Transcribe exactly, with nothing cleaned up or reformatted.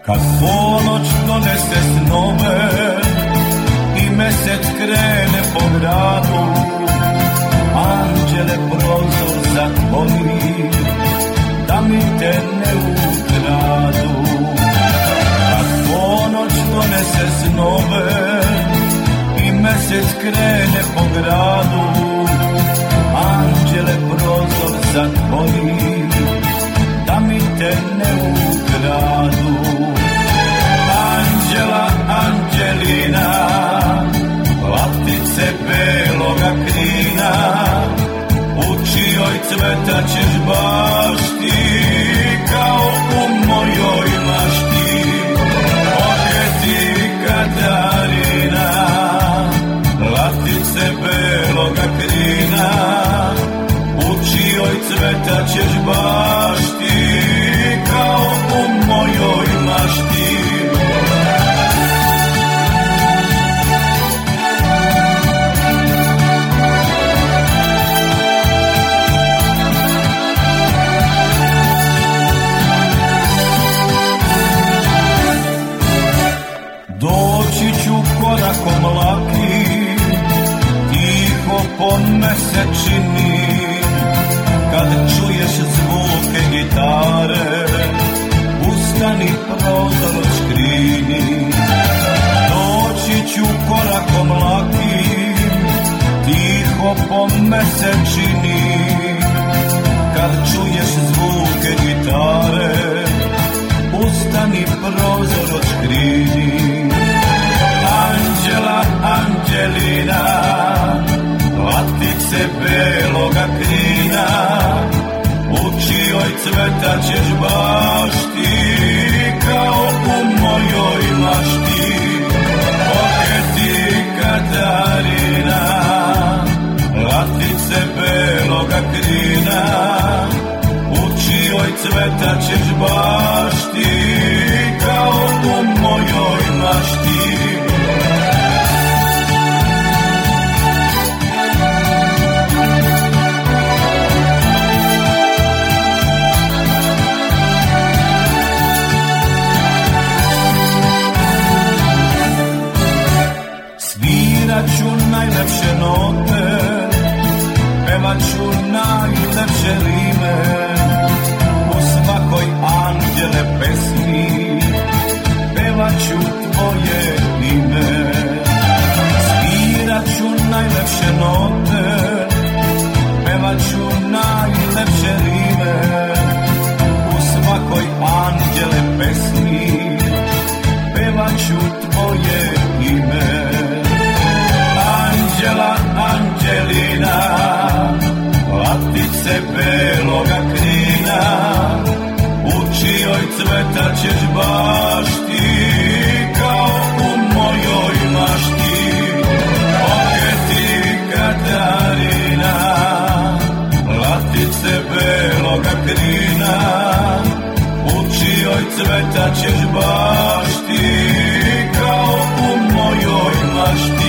Kad ponoć donese snove i mesec krene po gradu, anđele prozor zatvori, da mi te ne ukradu. Kad ponoć donese snove i mesec krene po gradu, anđele prozor zatvori, da mi te ne ukradu. Anđela, Anđelina, latice beloga krina, u čijoj cveta ćeš bašti, kao u mojoj mašti. Oketi Katarina, latice beloga krina, u čijoj cveta ćeš bašti, kao u mojoj mašti. Doći ću korakom lakim, tiho po mesečini, kad čuješ zvuke gitare, ustani, prozor odškrini. Doći ću korakom lakim, tiho po mesečini, kad čuješ zvuke gitare, ustani, prozor odškrini. Anđela, Anđelina, latice beloga krina, u čijoj cveta ćeš bašti, kao u mojoj mašti. Oketi Katarina, latice beloga krina, u čijoj cveta ćeš bašti, kao u mojoj mašti. Sviraću najlepše note, pevaću najlepše rime, u svakoj anđele pesmi pevaću tvoje ime. Sviraću najlepše note, pevaću najlepše rime, u svakoj anđele pesmi pevaću tvoje ime. Anđela, Anđelina, latice beloga krina, u čijoj cveta ćeš bašti, kao u mojoj mašti. Oketi Katarina, latice beloga krina, u čijoj cveta ćeš bašti, kao u mojoj mašti.